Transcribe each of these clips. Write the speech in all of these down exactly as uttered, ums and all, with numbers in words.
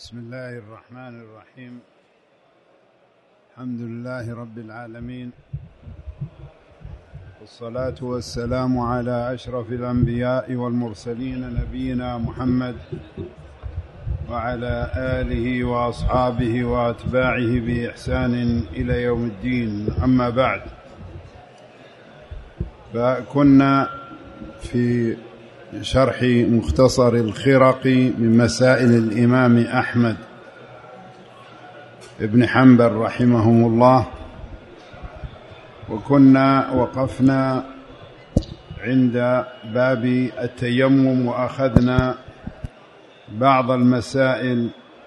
بسم الله الرحمن الرحيم. الحمد لله رب العالمين، والصلاة والسلام على أشرف الأنبياء والمرسلين نبينا محمد وعلى آله وأصحابه وأتباعه بإحسان إلى يوم الدين. أما بعد، فكنا في شرح مختصر الخرقي من مسائل الإمام أحمد بن حنبل رحمهم الله، وكنا وقفنا عند باب التيمم، وأخذنا بعض المسائل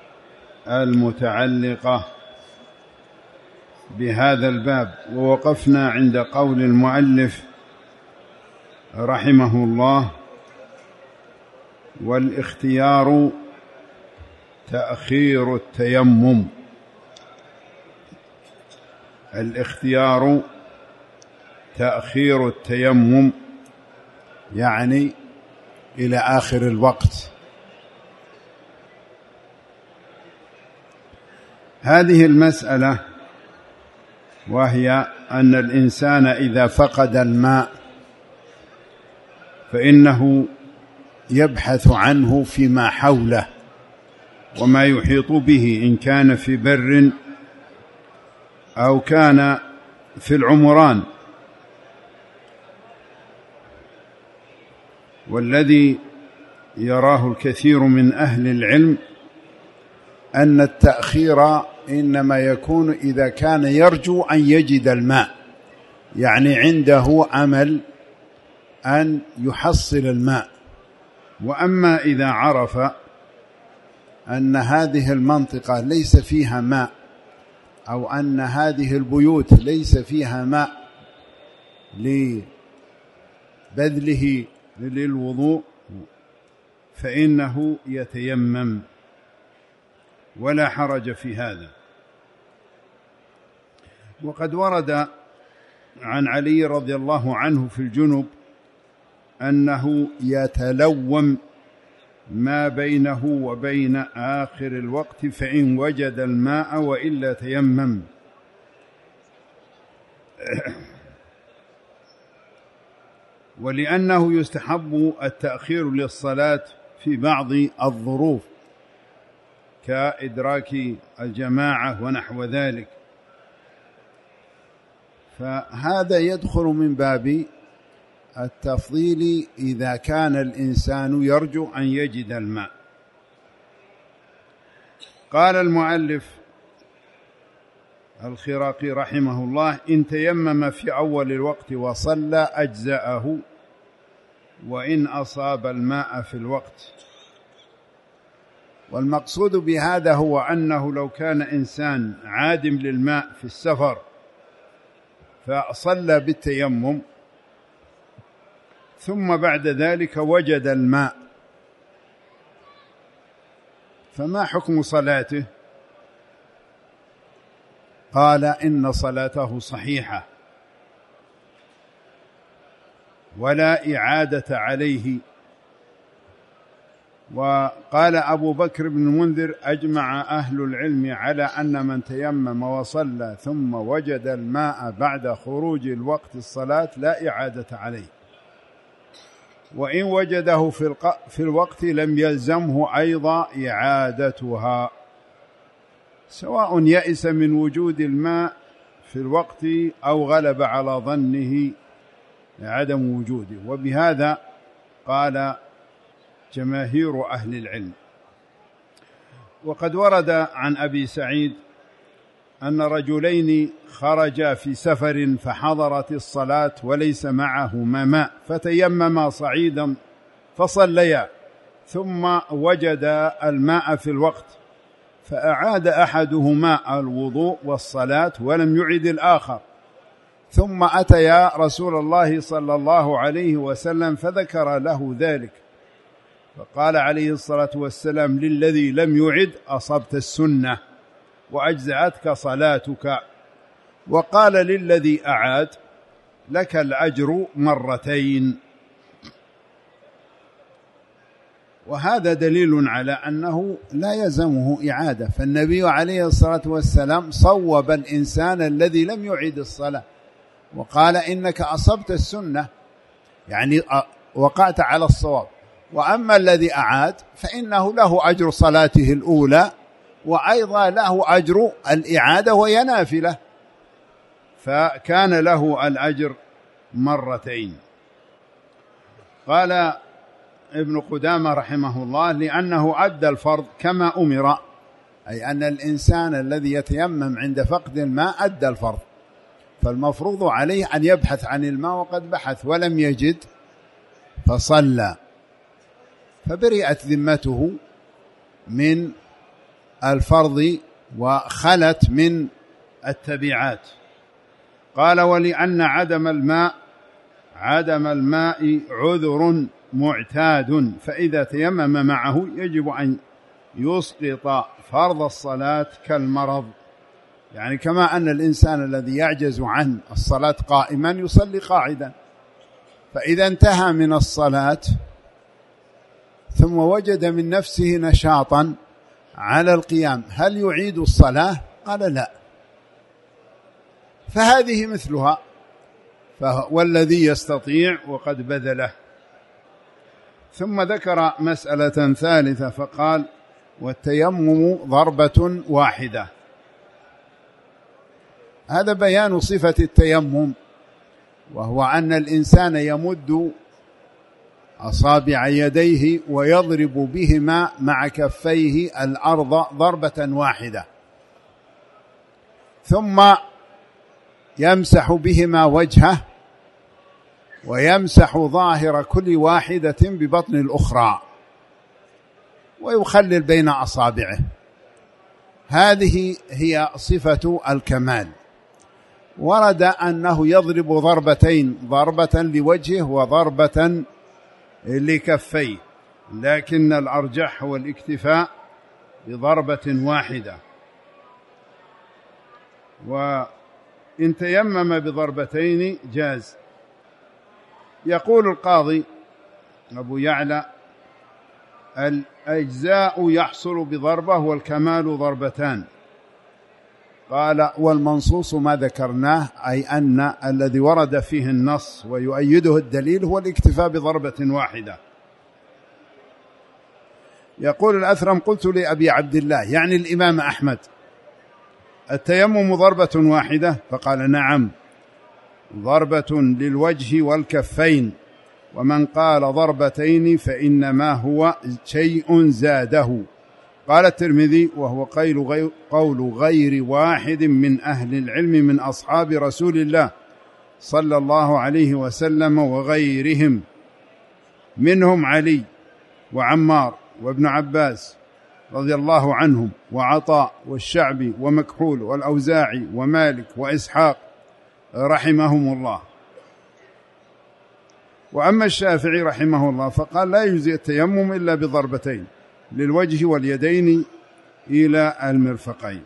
المتعلقة بهذا الباب، ووقفنا عند قول المؤلف رحمه الله: والاختيار تأخير التيمم. الاختيار تأخير التيمم يعني إلى آخر الوقت. هذه المسألة وهي أن الإنسان إذا فقد الماء فإنه يبحث عنه فيما حوله وما يحيط به، إن كان في بر أو كان في العمران. والذي يراه الكثير من أهل العلم أن التأخير إنما يكون إذا كان يرجو أن يجد الماء، يعني عنده أمل أن يحصل الماء. وأما إذا عرف أن هذه المنطقة ليس فيها ماء، أو أن هذه البيوت ليس فيها ماء لبذله للوضوء، فإنه يتيمم ولا حرج في هذا. وقد ورد عن علي رضي الله عنه في الجنب أنه يتلوم ما بينه وبين آخر الوقت، فإن وجد الماء وإلا تيمم. ولأنه يستحب التأخير للصلاة في بعض الظروف كإدراك الجماعة ونحو ذلك، فهذا يدخل من باب التفضيل إذا كان الإنسان يرجو أن يجد الماء. قال المؤلف الخراقي رحمه الله: إن تيمم في أول الوقت وصلى أجزأه، وإن أصاب الماء في الوقت. والمقصود بهذا هو أنه لو كان إنسان عادم للماء في السفر فصلى بالتيمم، ثم بعد ذلك وجد الماء، فما حكم صلاته؟ قال: إن صلاته صحيحة ولا إعادة عليه. وقال أبو بكر بن المنذر: أجمع أهل العلم على أن من تيمم وصلى ثم وجد الماء بعد خروج الوقت الصلاة لا إعادة عليه، وإن وجده في الوقت لم يلزمه أيضا إعادتها، سواء يئس من وجود الماء في الوقت أو غلب على ظنه عدم وجوده. وبهذا قال جماهير أهل العلم. وقد ورد عن أبي سعيد أن رجلين خرجا في سفر فحضرت الصلاة وليس معهما ماء، فتيمما صعيدا فصليا، ثم وجد الماء في الوقت، فأعاد أحدهما الوضوء والصلاة ولم يعد الآخر، ثم أتيا رسول الله صلى الله عليه وسلم فذكر له ذلك، فقال عليه الصلاة والسلام: للذي لم يعد أصبت السنة وأجزأتك صلاتك، وقال للذي أعاد: لك الأجر مرتين. وهذا دليل على أنه لا يلزمه إعادة، فالنبي عليه الصلاة والسلام صوب الإنسان الذي لم يعيد الصلاة وقال إنك أصبت السنة، يعني وقعت على الصواب. وأما الذي أعاد فإنه له أجر صلاته الأولى وأيضا له أجر الإعادة وهي نافلة، فكان له الأجر مرتين. قال ابن قدامة رحمه الله: لأنه أدى الفرض كما أمر، أي أن الإنسان الذي يتيمم عند فقد الماء أدى الفرض، فالمفروض عليه أن يبحث عن الماء وقد بحث ولم يجد فصلى، فبرئت ذمته من الفرض وخلت من التبعات. قال: ولأن عدم الماء عدم الماء عذر معتاد، فإذا تيمم معه يجب أن يسقط فرض الصلاة كالمرض، يعني كما أن الإنسان الذي يعجز عن الصلاة قائما يصلي قاعدا، فإذا انتهى من الصلاة ثم وجد من نفسه نشاطا على القيام هل يعيد الصلاة؟ قال لا، فهذه مثلها، والذي يستطيع وقد بذله. ثم ذكر مسألة ثالثة فقال: والتيمم ضربة واحدة. هذا بيان صفة التيمم، وهو أن الإنسان يمد أصابع يديه ويضرب بهما مع كفيه الأرض ضربة واحدة، ثم يمسح بهما وجهه ويمسح ظاهر كل واحدة ببطن الأخرى ويخلل بين أصابعه. هذه هي صفة الكمال. ورد أنه يضرب ضربتين، ضربة لوجهه وضربة لكفيه، لكن الأرجح هو الاكتفاء بضربة واحدة. وإن تيمم بضربتين جاز. يقول القاضي أبو يعلى: الأجزاء يحصل بضربة والكمال ضربتان. قال: والمنصوص ما ذكرناه، أي أن الذي ورد فيه النص ويؤيده الدليل هو الاكتفاء بضربة واحدة. يقول الأثرم: قلت لأبي عبد الله يعني الإمام أحمد: التيمم ضربة واحدة؟ فقال: نعم، ضربة للوجه والكفين، ومن قال ضربتين فإنما هو شيء زاده. قال الترمذي: وهو قول غير واحد من أهل العلم من أصحاب رسول الله صلى الله عليه وسلم وغيرهم، منهم علي وعمار وابن عباس رضي الله عنهم وعطاء والشعبي ومكحول والأوزاعي ومالك وإسحاق رحمهم الله. وأما الشافعي رحمه الله فقال: لا يجزي التيمم إلا بضربتين للوجه واليدين إلى المرفقين.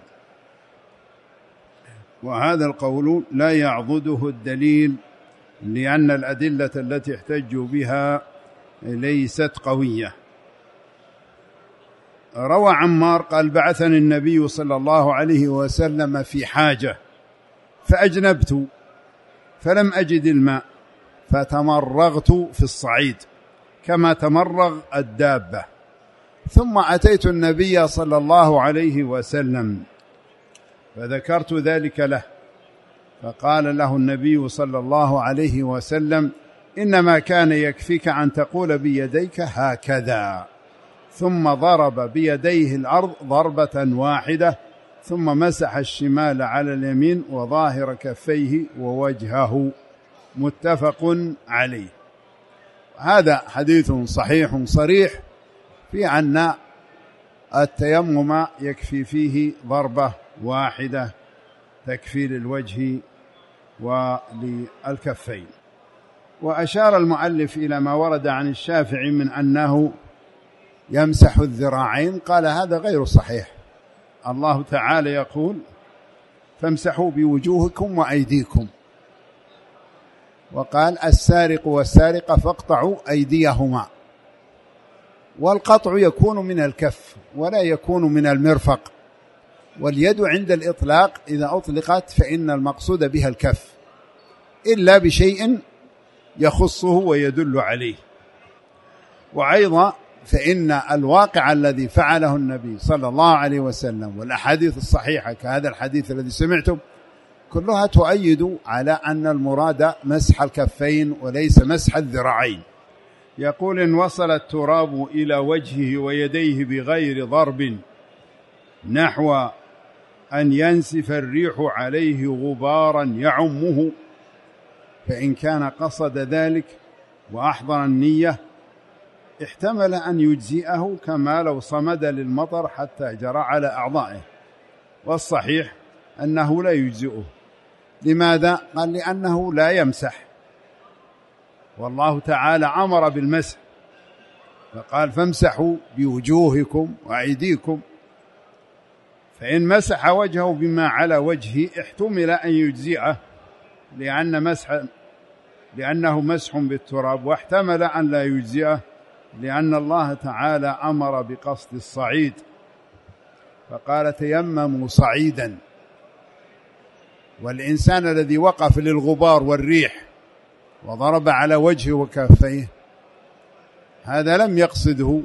وهذا القول لا يعضده الدليل، لأن الأدلة التي احتجوا بها ليست قوية. روى عمار قال: بعثني النبي صلى الله عليه وسلم في حاجة فأجنبت فلم أجد الماء فتمرغت في الصعيد كما تمرغ الدابة، ثم أتيت النبي صلى الله عليه وسلم فذكرت ذلك له، فقال له النبي صلى الله عليه وسلم: إنما كان يكفيك أن تقول بيديك هكذا، ثم ضرب بيديه الأرض ضربة واحدة، ثم مسح الشمال على اليمين وظاهر كفيه ووجهه. متفق عليه. هذا حديث صحيح صريح في أن التيمم يكفي فيه ضربة واحدة تكفي للوجه وللكفين. وأشار المؤلف إلى ما ورد عن الشافعي من أنه يمسح الذراعين، قال: هذا غير صحيح. الله تعالى يقول: فامسحوا بوجوهكم وأيديكم، وقال: السارق والسارقة فاقطعوا أيديهما. والقطع يكون من الكف ولا يكون من المرفق، واليد عند الإطلاق إذا أطلقت فإن المقصود بها الكف إلا بشيء يخصه ويدل عليه. وأيضا فإن الواقع الذي فعله النبي صلى الله عليه وسلم والأحاديث الصحيحة كهذا الحديث الذي سمعتم كلها تؤيد على أن المراد مسح الكفين وليس مسح الذراعين. يقول: إن وصل التراب إلى وجهه ويديه بغير ضرب نحو أن ينسف الريح عليه غبارا يعمه، فإن كان قصد ذلك وأحضر النية احتمل أن يجزئه كما لو صمد للمطر حتى جرى على أعضائه، والصحيح أنه لا يجزئه. لماذا؟ قال: لأنه لا يمسح، والله تعالى أمر بالمسح فقال: فامسحوا بوجوهكم وأيديكم. فإن مسح وجهه بما على وجهه احتمل أن يجزئه لأن مسح لأنه مسح بالتراب، واحتمل أن لا يجزئه لأن الله تعالى أمر بقصد الصعيد فقال: تيمموا صعيدا. والإنسان الذي وقف للغبار والريح وضرب على وجهه وكفيه هذا لم يقصده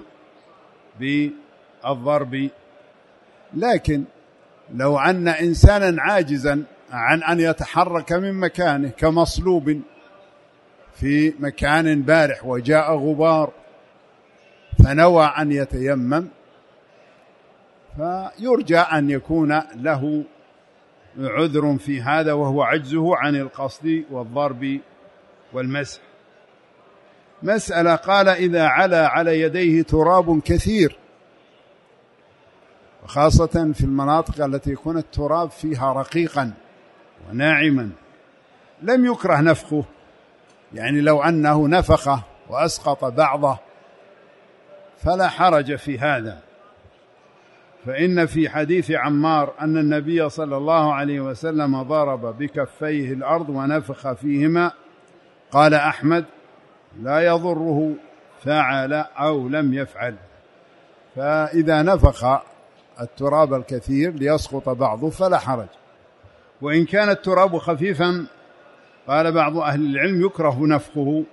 بالضرب. لكن لو أن إنسانا عاجزا عن أن يتحرك من مكانه كمصلوب في مكان بارح وجاء غبار فنوى أن يتيمم، فيرجى أن يكون له عذر في هذا وهو عجزه عن القصد والضرب والمسح. مسألة: قال: إذا علا على يديه تراب كثير، وخاصة في المناطق التي يكون التراب فيها رقيقا وناعما لم يكره نفخه، يعني لو أنه نفخه وأسقط بعضه فلا حرج في هذا. فإن في حديث عمار أن النبي صلى الله عليه وسلم ضرب بكفيه الأرض ونفخ فيهما، قال أحمد: لا يضره فعل أو لم يفعل. فإذا نفخ التراب الكثير ليسقط بعضه فلا حرج. وإن كان التراب خفيفا قال بعض أهل العلم يكره نفخه،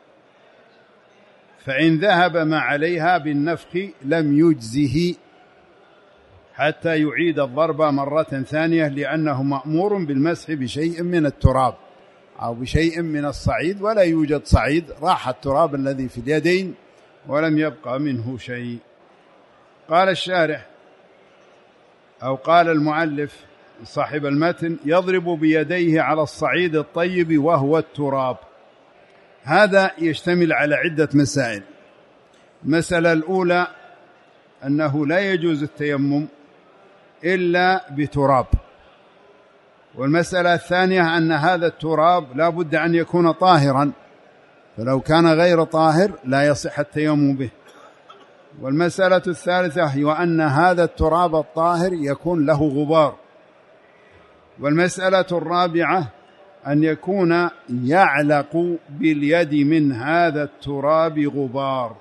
فإن ذهب ما عليها بالنفخ لم يجزه حتى يعيد الضرب مرة ثانية، لأنه مأمور بالمسح بشيء من التراب أو بشيء من الصعيد، ولا يوجد صعيد، راح التراب الذي في اليدين ولم يبقى منه شيء. قال الشارح أو قال المؤلف صاحب المتن: يضرب بيديه على الصعيد الطيب وهو التراب. هذا يشتمل على عدة مسائل. المسألة الأولى أنه لا يجوز التيمم إلا بتراب، والمسألة الثانية أن هذا التراب لا بد أن يكون طاهرا، فلو كان غير طاهر لا يصح التيمم به. والمسألة الثالثة هي أن هذا التراب الطاهر يكون له غبار. والمسألة الرابعة أن يكون يعلق باليد من هذا التراب غبار،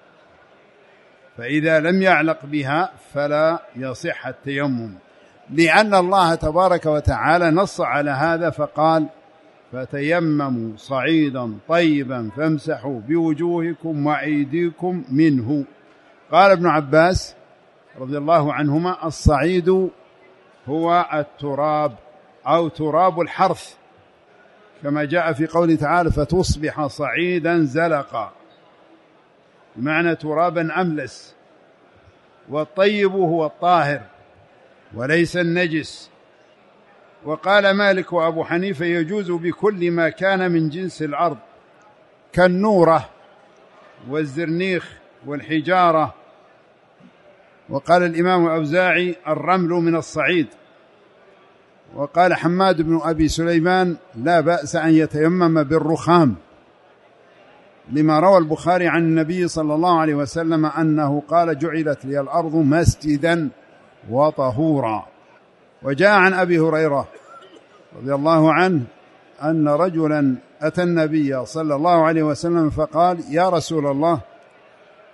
فإذا لم يعلق بها فلا يصح التيمم، لأن الله تبارك وتعالى نص على هذا فقال: فتيمموا صعيدا طيبا فامسحوا بوجوهكم وأيديكم منه. قال ابن عباس رضي الله عنهما: الصعيد هو التراب أو تراب الحرث، كما جاء في قوله تعالى: فتصبح صعيدا زلقا، بمعنى ترابا أملس. والطيب هو الطاهر وليس النجس. وقال مالك وأبو حنيفة: يجوز بكل ما كان من جنس الأرض كالنورة والزرنيخ والحجارة. وقال الإمام الأوزاعي: الرمل من الصعيد. وقال حماد بن أبي سليمان: لا بأس أن يتيمم بالرخام، لما روى البخاري عن النبي صلى الله عليه وسلم أنه قال: جعلت لي الأرض مسجدا وطهورا. وجاء عن أبي هريرة رضي الله عنه أن رجلا أتى النبي صلى الله عليه وسلم فقال: يا رسول الله،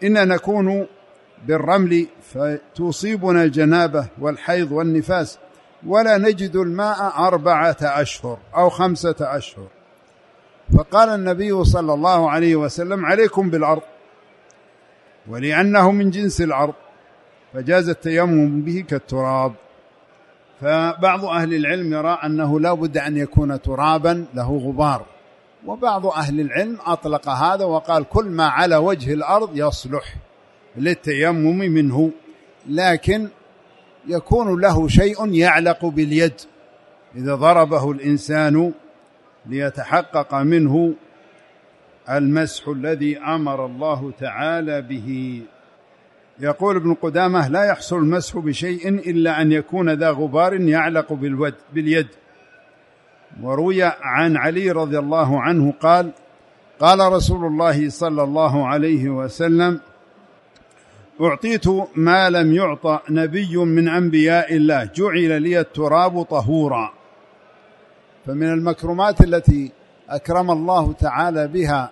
إن نكون بالرمل فتصيبنا الجنابة والحيض والنفاس ولا نجد الماء أربعة أشهر أو خمسة أشهر. فقال النبي صلى الله عليه وسلم عليكم بالأرض، ولأنه من جنس الأرض فجاز التيمم به كالتراب. فبعض أهل العلم يرى أنه لا بد أن يكون ترابا له غبار، وبعض أهل العلم أطلق هذا وقال كل ما على وجه الأرض يصلح للتيمم منه، لكن يكون له شيء يعلق باليد إذا ضربه الإنسان ليتحقق منه المسح الذي أمر الله تعالى به. يقول ابن قدامة لا يحصل المسح بشيء إلا أن يكون ذا غبار يعلق باليد. وروي عن علي رضي الله عنه قال قال رسول الله صلى الله عليه وسلم أعطيت ما لم يعطى نبي من أنبياء الله جعل لي التراب طهورا. فمن المكرمات التي أكرم الله تعالى بها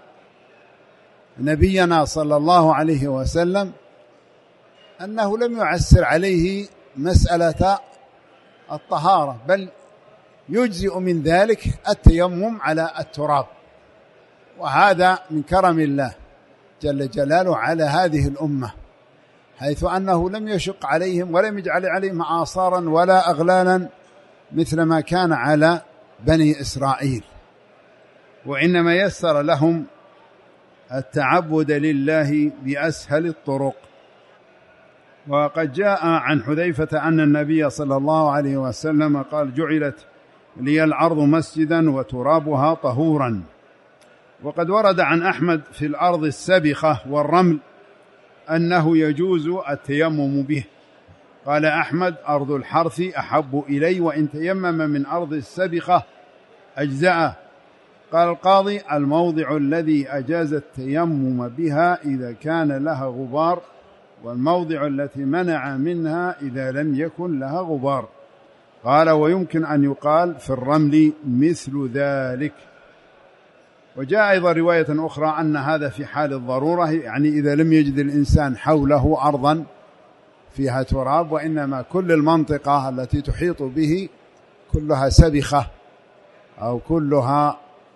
نبينا صلى الله عليه وسلم أنه لم يعسر عليه مسألة الطهارة، بل يجزئ من ذلك التيمم على التراب، وهذا من كرم الله جل جلاله على هذه الأمة، حيث أنه لم يشق عليهم ولم يجعل عليهم آثارا ولا أغلالا مثل ما كان على بني إسرائيل، وإنما يسر لهم التعبد لله بأسهل الطرق. وقد جاء عن حذيفة أن النبي صلى الله عليه وسلم قال جعلت لي الأرض مسجدا وترابها طهورا. وقد ورد عن أحمد في الأرض السبخة والرمل أنه يجوز التيمم به. قال أحمد أرض الحرث أحب إلي وإن تيمم من أرض السبخة أجزأه. قال القاضي الموضع الذي أجاز التيمم بها إذا كان لها غبار، والموضع التي منع منها إذا لم يكن لها غبار. قال ويمكن أن يقال في الرمل مثل ذلك. وجاء أيضا رواية أخرى أن هذا في حال الضرورة، يعني إذا لم يجد الإنسان حوله أرضا فيها تراب، وإنما كل المنطقة التي تحيط به كلها سبخة أو كلها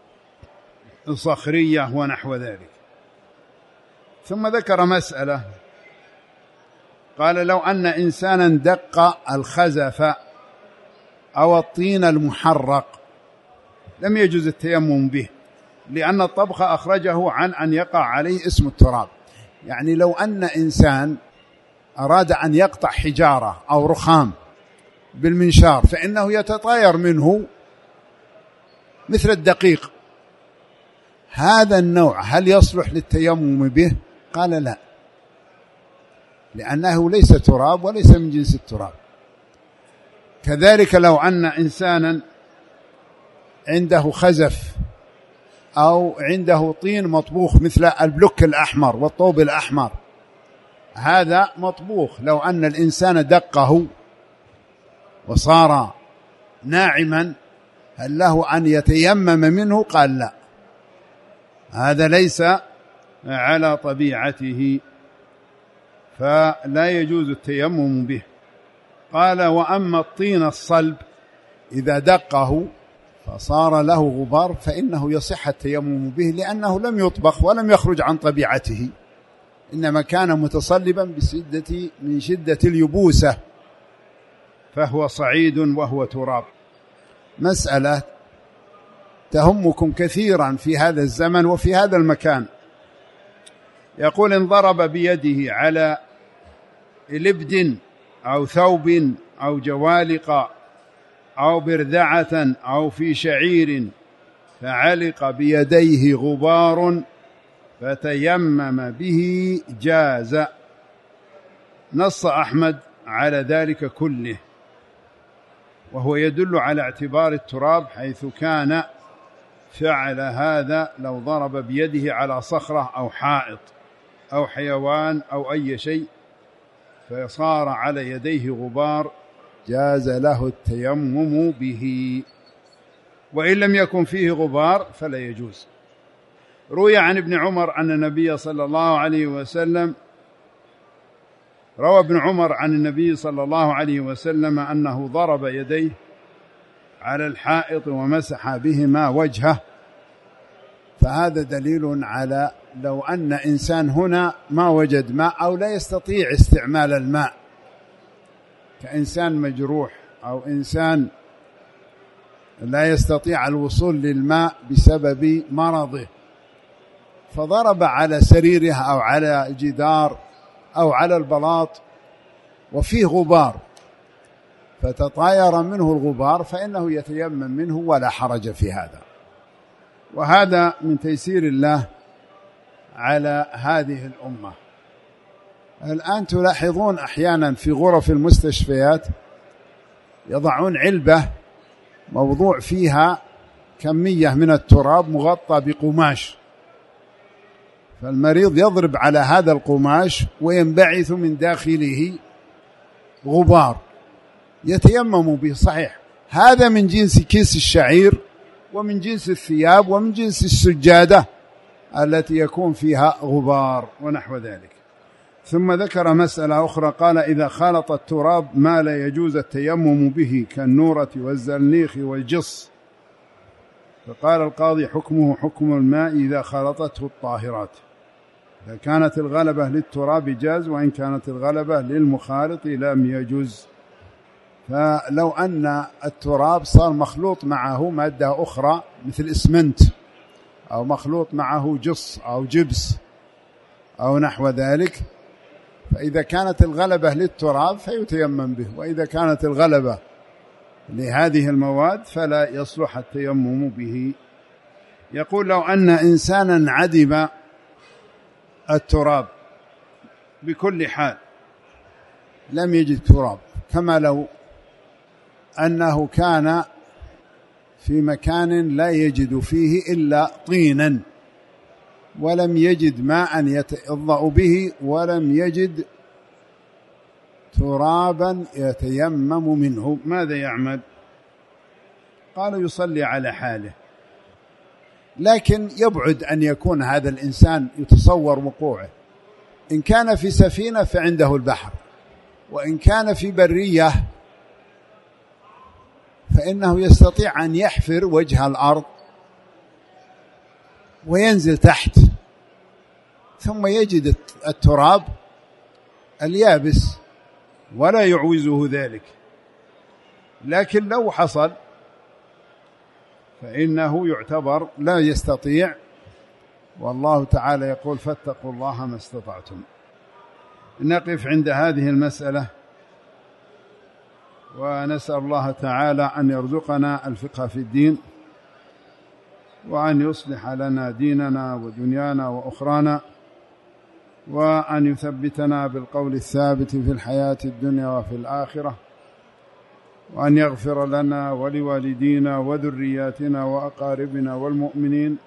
صخرية ونحو ذلك. ثم ذكر مسألة، قال لو أن إنسانا دق الخزف أو الطين المحرق لم يجوز التيمم به، لأن الطبخ أخرجه عن أن يقع عليه اسم التراب. يعني لو أن إنسان أراد أن يقطع حجارة أو رخام بالمنشار فإنه يتطاير منه مثل الدقيق، هذا النوع هل يصلح للتيمم به؟ قال لا، لأنه ليس تراب وليس من جنس التراب. كذلك لو أن إنسانا عنده خزف أو عنده طين مطبوخ مثل البلوك الأحمر والطوب الأحمر، هذا مطبوخ، لو أن الإنسان دقه وصار ناعما هل له أن يتيمم منه؟ قال لا، هذا ليس على طبيعته فلا يجوز التيمم به. قال وأما الطين الصلب إذا دقه فصار له غبار فإنه يصح التيمم به، لأنه لم يطبخ ولم يخرج عن طبيعته، إنما كان متصلبا بشدة من شدة اليبوسة فهو صعيد وهو تراب. مسألة تهمكم كثيرا في هذا الزمن وفي هذا المكان. يقول إن ضرب بيده على لبد أو ثوب أو جوالق أو برذعة أو في شعير فعلق بيديه غبار فتيمم به جاز. نص أحمد على ذلك كله، وهو يدل على اعتبار التراب، حيث كان فعل هذا لو ضرب بيده على صخرة أو حائط أو حيوان أو أي شيء فصار على يديه غبار جاز له التيمم به، وإن لم يكن فيه غبار فلا يجوز. روي عن ابن عمر أن النبي صلى الله عليه وسلم روى ابن عمر عن النبي صلى الله عليه وسلم أنه ضرب يديه على الحائط ومسح بهما وجهه، فهذا دليل على لو أن إنسان هنا ما وجد ماء أو لا يستطيع استعمال الماء، كإنسان مجروح أو إنسان لا يستطيع الوصول للماء بسبب مرضه، فضرب على سريره أو على جدار أو على البلاط وفيه غبار فتطاير منه الغبار، فإنه يتيمم منه ولا حرج في هذا. وهذا من تيسير الله على هذه الأمة. الآن تلاحظون أحيانا في غرف المستشفيات يضعون علبة موضوع فيها كمية من التراب مغطى بقماش، فالمريض يضرب على هذا القماش وينبعث من داخله غبار يتيمم به. صحيح هذا من جنس كيس الشعير ومن جنس الثياب ومن جنس السجادة التي يكون فيها غبار ونحو ذلك. ثم ذكر مسألة أخرى، قال إذا خالط التراب ما لا يجوز التيمم به كالنورة والزرنيخ والجص، فقال القاضي حكمه حكم الماء إذا خالطته الطاهرات، إذا كانت الغلبة للتراب جاز، وإن كانت الغلبة للمخالط لم يجوز. فلو أن التراب صار مخلوط معه مادة أخرى مثل إسمنت أو مخلوط معه جص أو جبس أو نحو ذلك، فإذا كانت الغلبة للتراب فيتيمم به، وإذا كانت الغلبة لهذه المواد فلا يصلح التيمم به. يقول لو أن إنسانا عدم التراب بكل حال لم يجد تراب، كما لو أنه كان في مكان لا يجد فيه إلا طينا ولم يجد ماء يتوضأ به ولم يجد ترابا يتيمم منه، ماذا يعمل؟ قالوا يصلي على حاله، لكن يبعد أن يكون هذا الإنسان يتصور وقوعه. إن كان في سفينة فعنده البحر، وإن كان في برية فإنه يستطيع أن يحفر وجه الأرض وينزل تحت ثم يجد التراب اليابس ولا يعوزه ذلك. لكن لو حصل فإنه يعتبر لا يستطيع، والله تعالى يقول فاتقوا الله ما استطعتم. نقف عند هذه المسألة، ونسأل الله تعالى أن يرزقنا الفقه في الدين، وأن يصلح لنا ديننا ودنيانا وأخرانا، وأن يثبتنا بالقول الثابت في الحياة الدنيا وفي الآخرة، وأن يغفر لنا ولوالدينا وذرياتنا وأقاربنا والمؤمنين.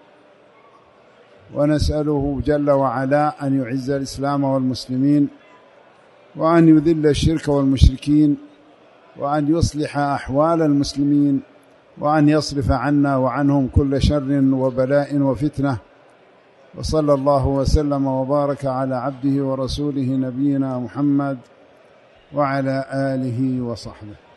ونسأله جل وعلا أن يعز الإسلام والمسلمين، وأن يذل الشرك والمشركين، وأن يصلح أحوال المسلمين، وأن يصرف عنا وعنهم كل شر وبلاء وفتنة. وصلى الله وسلم وبارك على عبده ورسوله نبينا محمد وعلى آله وصحبه.